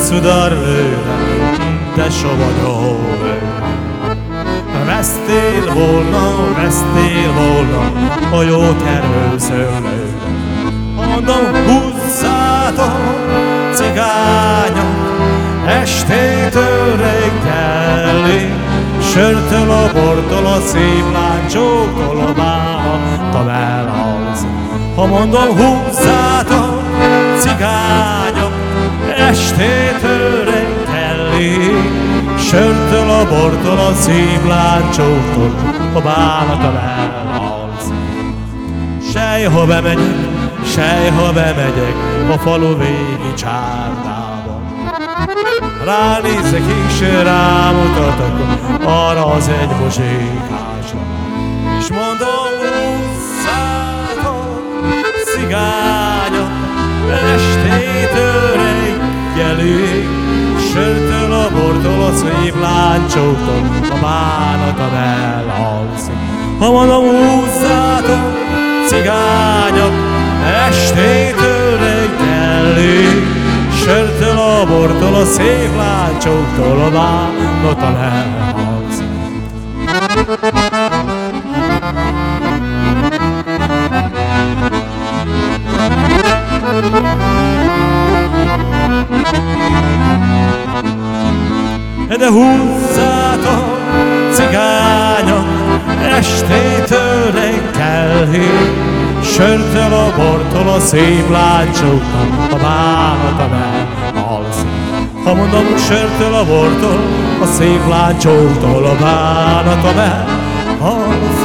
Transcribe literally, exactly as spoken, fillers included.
szudar lőre, de savanyol. Vesztél volna, vesztél volna a jó tervő szőlőre. Mondom, húzzátok, cigányok, estétől reggelig, sörtől a bortól, a szép láncsóktól, a bánattal elhalsz. Ha mondom, húzzátok, cigányok, estétől reggelig, sörtől a bortól, a szép láncsóktól, a bánattal elhalsz. Sejha bemegyek, sejha bemegyek a falu végi csárdába, ránézek és rámutatok arra az egy muzsikásra, és mondom, húzzátok, cigányok, estétől reggelig, sörtől a bortól, a szép láncsóktól, a bánatom elhalszik. Ha mondom, húzzátok, cigányok, estétől reggelig, sörtől a bortól, a szép láncsóktól, a bánatom elhalszik. De húzzátok, cigányok, estétől reggelig, sörtől a bortól, a szép láncsóktól, a bánatom elhalszik. Ha mondom, sörtől a bortól, a szép láncsóktól, a bánatom elhalszik.